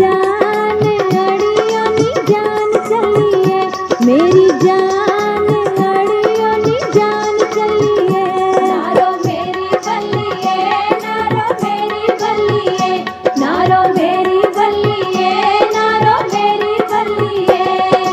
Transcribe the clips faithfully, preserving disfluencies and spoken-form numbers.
जान अड़ियों नी जान चली है, मेरी जान अड़ियों नी जान चली है। नारो मेरी बल्ली है, नारो मेरी बल्ली है, नारो मेरी बल्ली है, नारो मेरी बल्ली है।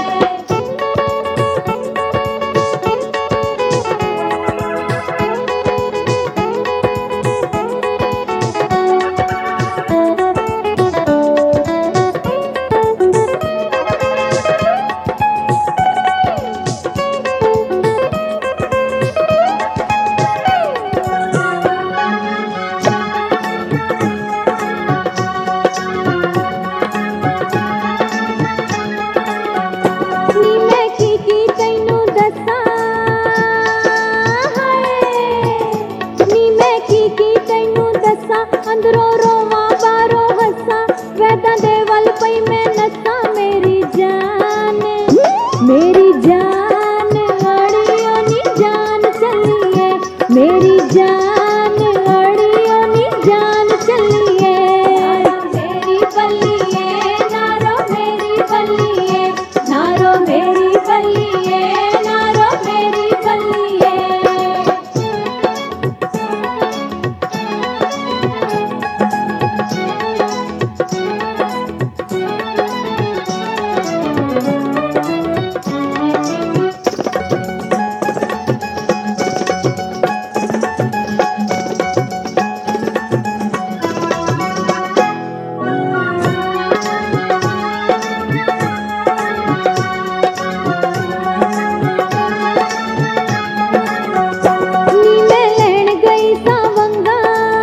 नी मैं की की तैनू दसां हाय, नी मैं की की तैनू दसां, अंदरों रोवां बाहरों हसां, वैदां दे वल पई मैं नसां। मेरी जान मेरी जान अड़ियों नी जान चली है, मेरी जान अड़ियों नी जान चली है। मेरी बल्ली है, नारो मेरी बल्ली है, नारो मेरी बल्ली है, नारो मेरी बल्ली है। नी मैं लैण गई सां वंगां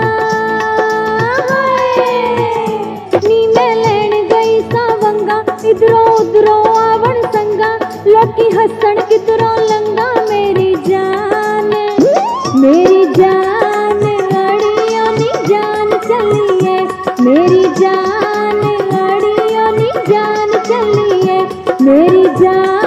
हाय, नी मैं लैण गई सां वंगां, इधरों उधरों आवण संगां, लोकी हसन किधरों लंघां। मेरी जान मेरी जान अड़ियों नी जान चली है, मेरी जान अड़ियों नी जान चली है, मेरी जान